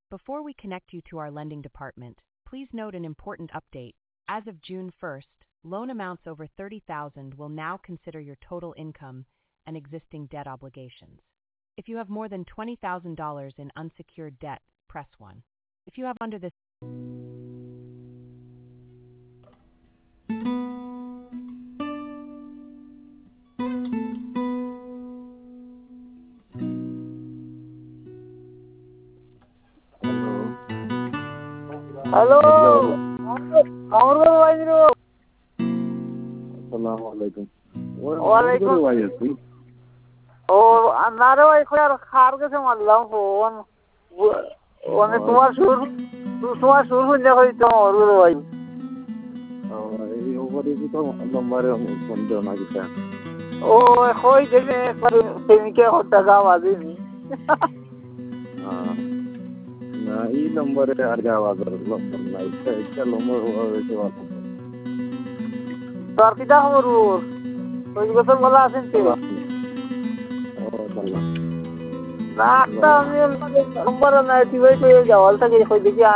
Before we connect you to our lending department, please note an important update. As of June 1st, loan amounts over $30,000 will now consider your total income and existing debt obligations. If you have more than $20,000 in unsecured debt, press 1. If you have under this hello, hello, Mamunul ভাই দিল। আসসালামু আলাইকুম। ওয়ালাইকুম ভাই আছি। ও না রে ভাই, আর খার কাছে মারলাম ফোন। মানে তোমার সুর শুনে হইতো মামুনুল ভাই। এই অপরিচিত নম্বরে ফোন দেও না কিটা। ও হই দেখে একবারে প্রেমিকে টাকা বাজিনি। না এই নম্বরে আর যাওয়া নম্বর নাই, একটা নম্বর হয়েছে। তোর কিটা খবর? ওই বছর বলা আছেন তো? না, আমি নম্বর নাই, তুই যাওয়াল থাকে দেখি